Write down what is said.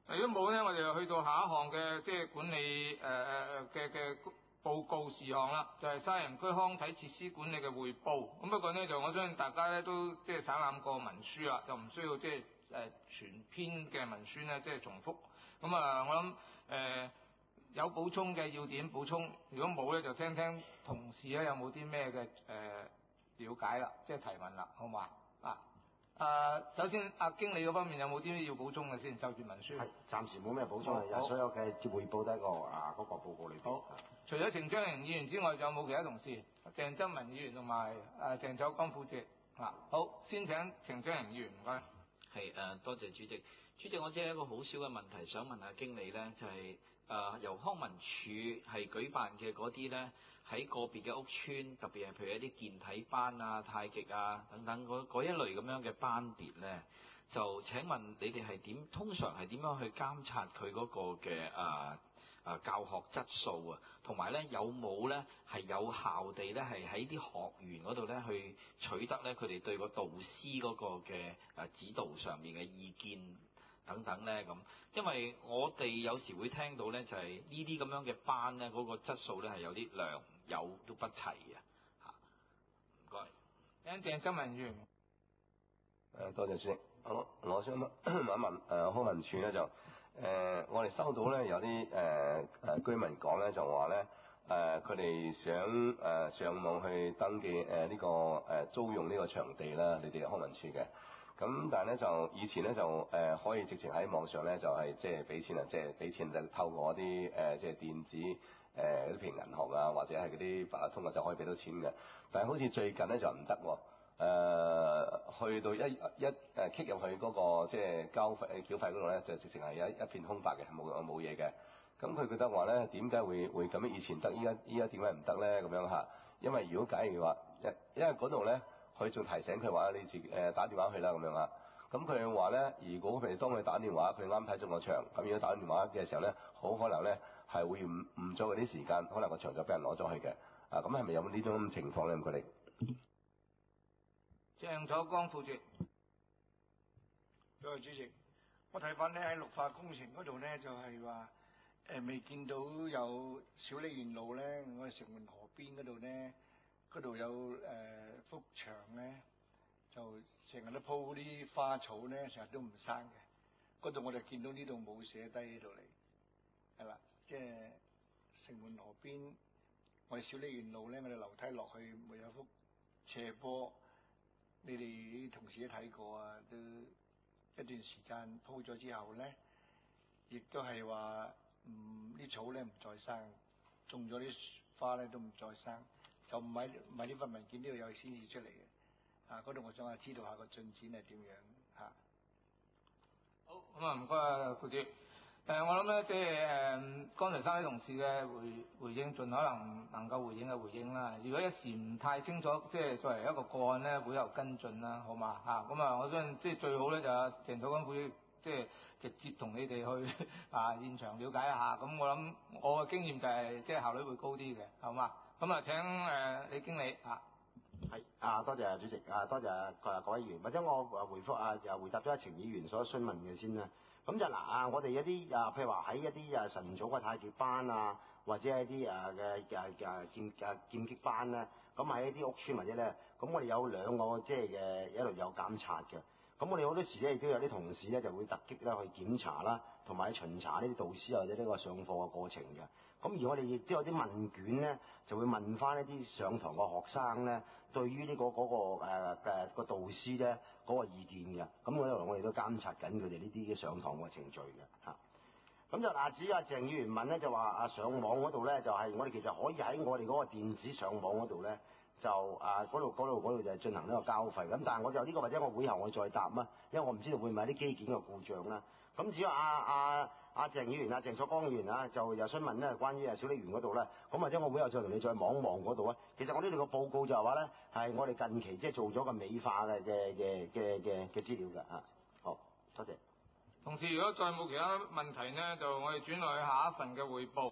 如果冇咧，我哋就去到下一項嘅即係管理嘅報告事項啦，就係沙人區康體設施管理嘅匯報。咁不過咧，就我相信大家咧都即係省覽過文書啦，就唔需要即係全篇嘅文書咧即係重複。咁啊，我諗有補充嘅要點補充，如果冇咧就聽聽同事咧有冇啲咩嘅了解啦，即係提問啦，好嘛？首先經理嗰方面有冇啲要補充嘅先？就住文書係暫時冇咩補充，所有嘅匯報都喺嗰個報告裏邊。 好，除咗程章瑩議員之外，仲有冇其他同事？鄭增文議員同埋鄭守光副主席。好，先請程章瑩議員，唔該。 係多謝主席。主席，我只係一個好少嘅問題想問下經理呢，就係由康文署係舉辦嘅嗰啲呢，喺個別嘅屋邨，特別係譬如一啲健體班啊、太極啊等等嗰一類咁樣嘅班別呢，就請問你哋通常係點樣去監察佢嗰個嘅教學質素啊？同埋呢，有冇呢係有效地呢係喺啲學員嗰度呢去取得呢佢哋對個導師嗰個嘅指導上面嘅意見等等呢？咁，因為我哋有時會聽到呢，就係呢啲咁樣嘅班呢，嗰個質素呢係有啲良莠都不齊嘅嚇。唔該。 鄭增文議員。 多謝主席。我想問一問康文署咧就我哋收到咧有啲居民講咧就話咧佢哋想上網去登記呢個租用呢個場地啦，你哋康文署嘅。咁但係咧就以前咧就可以直情喺網上咧就係即係俾錢啊，即係俾錢就透過啲即係電子嗰啲譬如銀行啊或者係嗰啲八達通啊就可以俾到錢嘅。但係好似最近咧就唔得喎。去到一kick 入去嗰個即係繳費嗰度咧，就直情係一片空白嘅，冇嘢嘅。咁佢覺得話咧，點解會咁樣？以前得，依家點解唔得咧？咁樣嚇，因為如果假如話，因為嗰度咧，佢仲提醒佢話你自己打電話去啦咁樣啊。咁佢話咧，如果譬如當佢打電話，佢啱睇中個場，咁如果打電話嘅時候咧，好可能咧係會誤咗嗰啲時間，可能個場就俾人攞咗去嘅。咁係咪有呢種情況咧？唔該你。 鄭守光副主席。 多謝主席。我睇翻呢喺綠化工程嗰度呢，就係話未見到有小瀝源路呢，我哋城門河邊嗰度呢，嗰度有幅牆呢，就成日都鋪啲花草呢，成日都唔生嘅。嗰度我哋見到呢度冇寫低喺度嚟，係啦，即係城門河邊我哋小瀝源路呢，我哋樓梯落去咪有幅斜坡。你哋啲同事都睇過啊，都一段時間鋪咗之後咧，亦都係話啲草咧唔再生，種咗啲花咧都唔再生，就唔係呢份文件呢度有顯示出嚟嘅。嗰度我想知道下個進展係點樣嚇。 好，咁唔該副主席。我諗咧，即係剛才三位同事嘅回應，盡可能夠回應嘅回應啦。如果一時唔太清楚，即係作為一個個案咧，會有跟進啦，好嘛嚇？咁我相信即係最好咧，就鄭守光副主席即係直接同你哋去現場了解一下。咁我諗我嘅經驗就係即係效率會高啲嘅，好嘛？咁請李經理係多謝主席多謝各位議員，或者我回答咗程議員所詢問嘅先啦。咁就我哋一啲譬如話喺一啲晨早嘅太極班啊，或者一啲劍擊班咧，咁喺一啲屋邨或者咧，咁我哋有兩個即係嘅一路有監察嘅。咁我哋好多時咧亦都有啲同事咧就會突擊咧去檢查啦，同埋巡查呢啲導師或者呢個上課嘅過程嘅。咁而我哋亦都有啲問卷咧，就會問翻一啲上堂嘅學生咧，對於呢個個導師咧嗰個意見嘅。咁我哋都監察緊佢哋呢啲嘅上堂嘅程序嘅嚇。咁就至於鄭議員問咧，就話上網嗰度咧，就係我哋其實可以喺我哋嗰個電子上網嗰度咧。就嗰度就係進行呢個交費咁，但係我就呢個或者我會後我再答啦，因為我唔知道會唔會係啲機件嘅故障啦。咁至於鄭議員鄭守光議員就又詢問咧關於小瀝源嗰度咧，咁或者我會後再同你再望嗰度啊。其實我呢度個報告就係話咧係我哋近期即係做咗個美化嘅資料嘅嚇。好，多謝。 同時如果再冇其他問題呢，就我哋轉落去下一份嘅匯報。